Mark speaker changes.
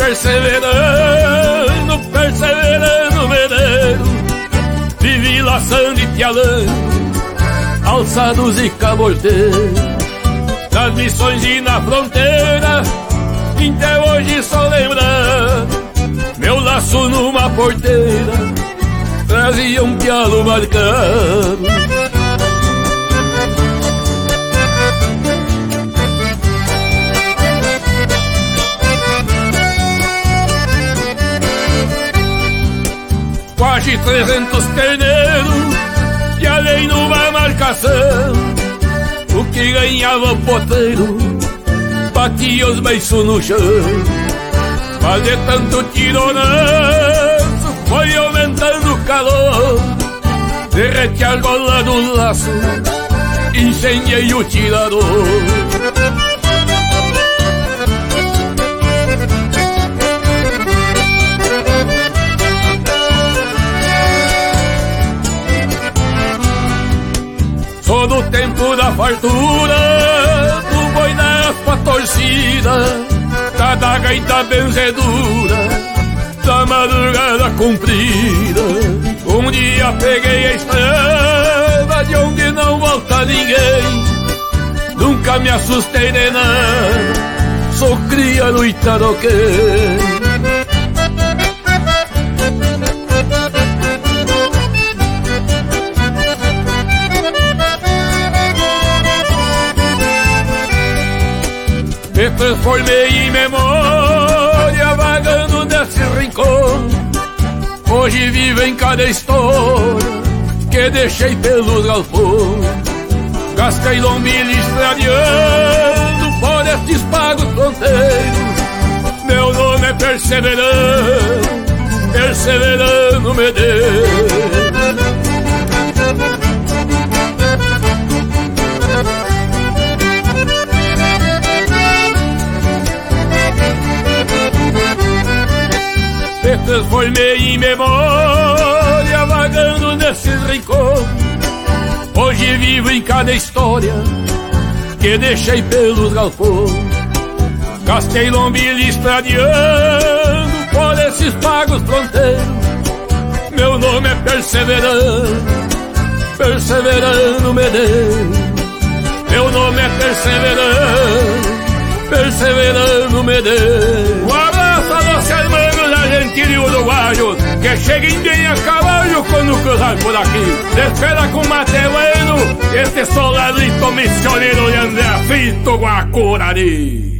Speaker 1: perseverando, perseverando, medeiro, vivi laçando e pialando, alçados e caborteiros, nas missões e na fronteira, até hoje só lembrando, meu laço numa porteira, trazia um pialo marcado. Quase 300 terneiros e além numa marcação, o que ganhava o poteiro batia os beiços no chão. Mas de tanto tironaço foi aumentando o calor, derrete a argola do laço, incendiei o tirador. Sou do tempo da fartura, do boi da aspa torcida, da daga e da benzedura, da madrugada comprida. Um dia peguei a estrada de onde não volta ninguém, nunca me assustei de nada, sou cria no Itaroquém. Me transformei em memória, vagando nesse rincão. Hoje vivo em cada história que deixei pelos galpões. Gastei lombilho estradiando por estes pagos fronteiros. Meu nome é perseverando, perseverando medeiro. Me transformei em memória, vagando nesses rincões. Hoje vivo em cada história que deixei pelos galpões. Gastei lombilho estradiando por esses pagos fronteiros. Meu nome é perseverando, perseverando medeiro. Meu nome é perseverando, perseverando medeiro. Um abraço a nossa irmã Argentina e uruguaio, que cheguem bem a caballo quando cruzar por aqui. Espera com mate bueno, este soldadito misionero de André Fito Guacurari.